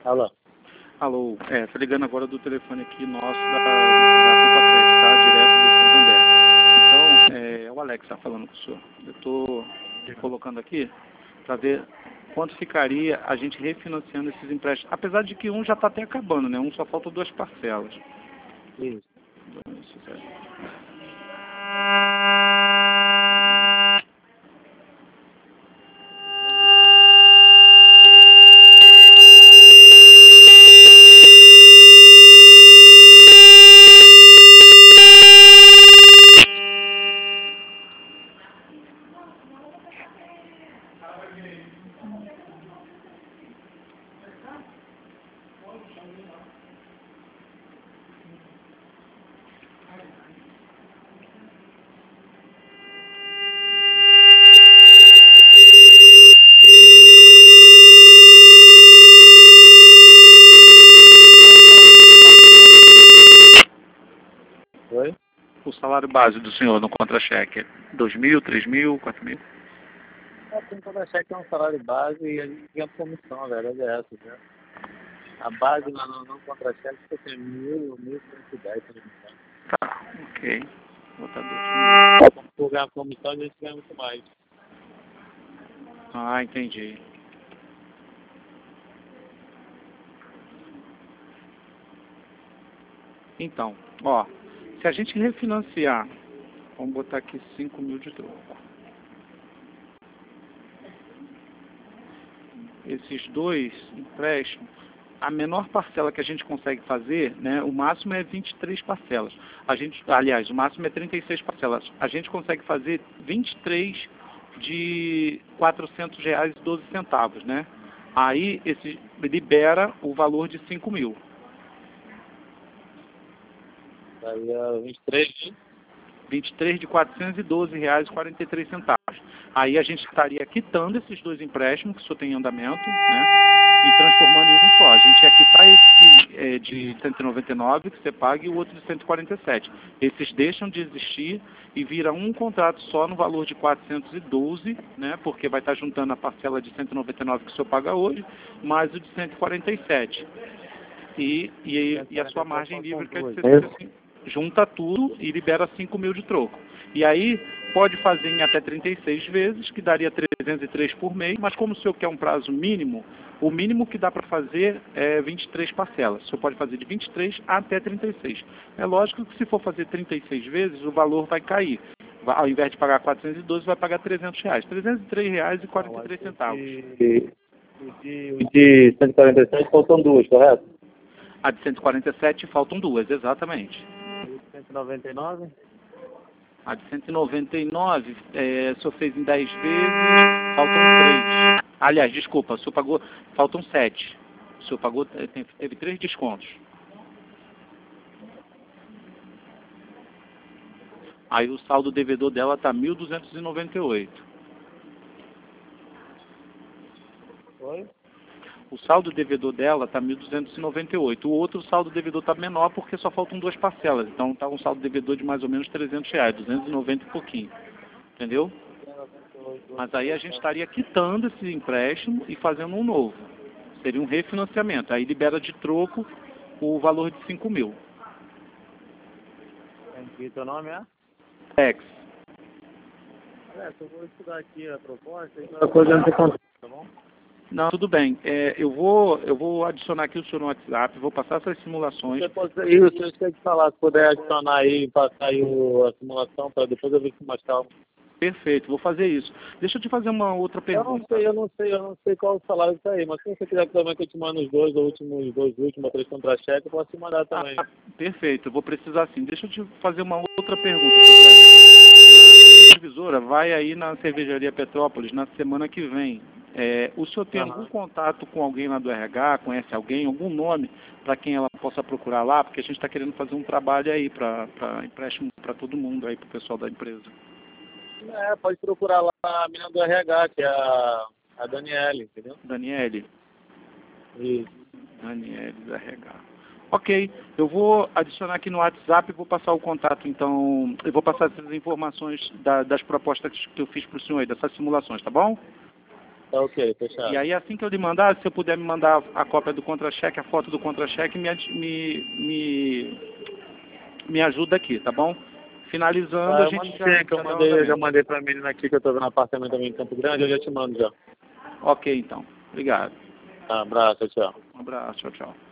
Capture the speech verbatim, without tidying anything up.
Alô? Alô, é, tô ligando agora do telefone aqui nosso da, da Compa Crédito, tá? Direto do Santander. Então, é, é o Alex que tá falando com o senhor. Eu tô colocando aqui para ver quanto ficaria a gente refinanciando esses empréstimos. Apesar de que um já está até acabando, né? Um só falta duas parcelas. Isso. Isso, certo. Oi? O salário base do senhor no contra-cheque é dois mil, três mil, quatro mil? A contra-cheque é um salário base e a gente ganha comissão, a verdade é essa, né? A base lá no, no contra-cheque fica mil, mil cento e dez, se não me engano. Tá, ok. Vou botar dois mil. Como for ganhar comissão, a gente ganha muito mais. Ah, entendi. Então, ó, se a gente refinanciar, vamos botar aqui cinco mil de troco. Esses dois empréstimos, a menor parcela que a gente consegue fazer, né, o máximo é vinte e três parcelas. A gente, aliás, o máximo é trinta e seis parcelas. A gente consegue fazer vinte e três de quatrocentos reais e doze centavos, né? Aí esse libera o valor de cinco mil. Aí é vinte e três de... vinte e três de quatrocentos e doze reais e quarenta e três centavos. Aí a gente estaria quitando esses dois empréstimos que o senhor tem em andamento, né? E transformando em um só. A gente ia quitar esse que é de cento e noventa e nove que você paga e o outro de cento e quarenta e sete. Esses deixam de existir e vira um contrato só no valor de quatrocentos e doze, né? Porque vai estar juntando a parcela de cento e noventa e nove que o senhor paga hoje, mais o de cento e quarenta e sete. E, e, e a sua margem livre que é de sessenta e cinco. Junta tudo e libera cinco mil de troco. E aí pode fazer em até trinta e seis vezes, que daria trezentos e três por mês, mas como o senhor quer um prazo mínimo, o mínimo que dá para fazer é vinte e três parcelas. O senhor pode fazer de vinte e três até trinta e seis. É lógico que se for fazer trinta e seis vezes, o valor vai cair. Ao invés de pagar quatrocentos e doze, vai pagar trezentos reais. trezentos e três reais e quarenta e três centavos. O de, o de cento e quarenta e sete faltam duas, correto? A de cento e quarenta e sete faltam duas, exatamente. E cento e noventa e nove? A de cento e noventa e nove, é, o senhor fez em dez vezes, faltam três. Aliás, desculpa, o senhor pagou, faltam sete. O senhor pagou, teve, teve três descontos. Aí o saldo devedor dela está mil duzentos e noventa e oito. Oi? O saldo devedor dela está mil duzentos e noventa e oito. O outro saldo devedor está menor porque só faltam duas parcelas. Então está um saldo devedor de mais ou menos trezentos reais, duzentos e noventa e pouquinho. Entendeu? Mas aí a gente estaria quitando esse empréstimo e fazendo um novo. Seria um refinanciamento. Aí libera de troco o valor de cinco mil. E teu nome é? Ex. É, eu vou estudar aqui a proposta e qualquer coisa não tem contato, tá bom? Não, tudo bem. É, eu, vou, eu vou adicionar aqui o senhor no WhatsApp, vou passar essas simulações. Você pode, isso, eu esqueci de falar, se puder adicionar aí, passar aí o, a simulação para depois eu ver com mais calma. Perfeito, vou fazer isso. Deixa eu te fazer uma outra pergunta. Eu não sei, eu não sei, eu não sei qual o salário que tá aí, mas se você quiser também que eu te mande os dois, os últimos, os dois últimos, três contra-cheques, eu posso te mandar também. Ah, perfeito, eu vou precisar sim. Deixa eu te fazer uma outra pergunta, seu Cleber. A supervisora vai aí na cervejaria Petrópolis na semana que vem. É, o senhor tem Aham. algum contato com alguém lá do R H, conhece alguém, algum nome para quem ela possa procurar lá? Porque a gente está querendo fazer um trabalho aí para empréstimo para todo mundo, aí para o pessoal da empresa. É, pode procurar lá a menina do R H, que é a, a Daniele, entendeu? Daniele. Isso. Daniele do R H. Ok, eu vou adicionar aqui no WhatsApp e vou passar o contato, então, eu vou passar essas informações da, das propostas que eu fiz para o senhor aí, dessas simulações, tá bom? Tá ok, fechado. E aí, assim que eu lhe mandar, se eu puder me mandar a cópia do contra-cheque, a foto do contra-cheque, me, ad- me, me, me ajuda aqui, tá bom? Finalizando, Ah, a eu gente mando já, sim, que eu já dá o mandei, eu já andamento. mandei pra menina aqui, que eu tô vendo um apartamento também em Campo Grande, eu já te mando já. Ok, então. Obrigado. Tá, abraço, tchau. Um abraço, tchau, tchau.